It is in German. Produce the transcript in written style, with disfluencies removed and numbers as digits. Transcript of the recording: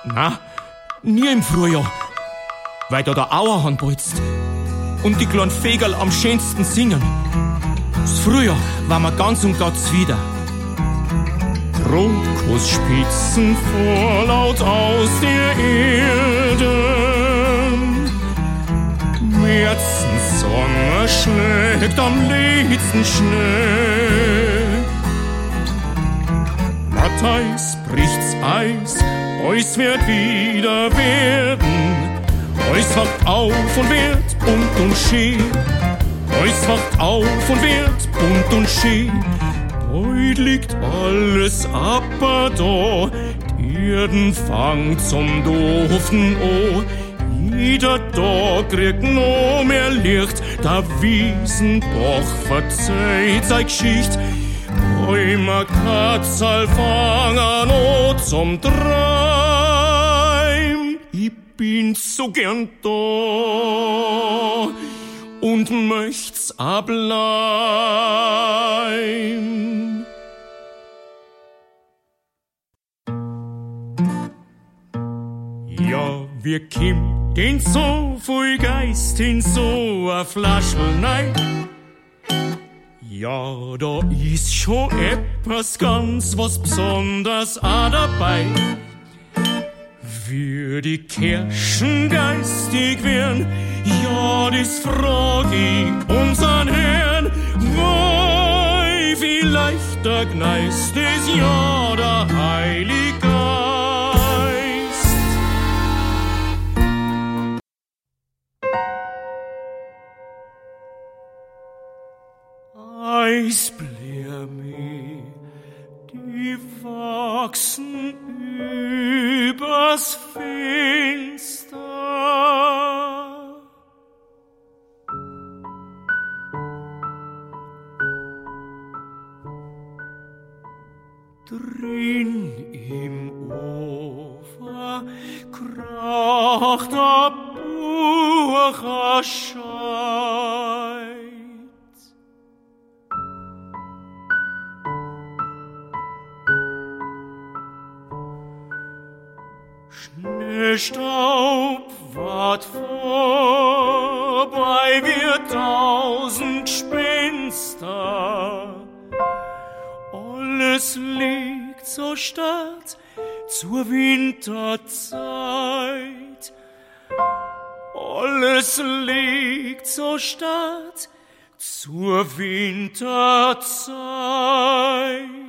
Na, nie im Frühjahr, weil da der Auerhahn bolzt und die kleinen Vögel am schönsten singen. Das Frühjahr war mir ganz und ganz wieder. Krokusspitzen vorlaut aus der Erde. Märzensonne schlägt am letzten Schnee. Matthäus bricht's Eis, eus wird wieder werden. Eus wacht auf und wird bunt und schön. Eus wacht auf und wird bunt und schön. Heut liegt alles aber da, die Erden fangt zum doofen O. Jeder Tag kriegt noch mehr Licht, der Wiesenbach verzeiht seine Geschichte. Bäume, Katzel fangen an zum Träum. Ich bin so gern da und möcht's ableihen. Ja, wir kimmt in so viel Geist in so a Flaschel nein. Ja, da ist schon etwas ganz was Besonderes auch dabei. Für die Kirschen geistig werden, ja, das frag ich unseren Herrn, weil vielleicht der Gneist ist, ja, der Heilige Geist. Eisblume, die wachsen übers Fenster. Drin im Ofen kracht der Bucherscheid. Schneestaub ward vorbei, wir 1000 Gespenster. Alles liegt so statt zur Winterzeit. Alles liegt so statt zur Winterzeit.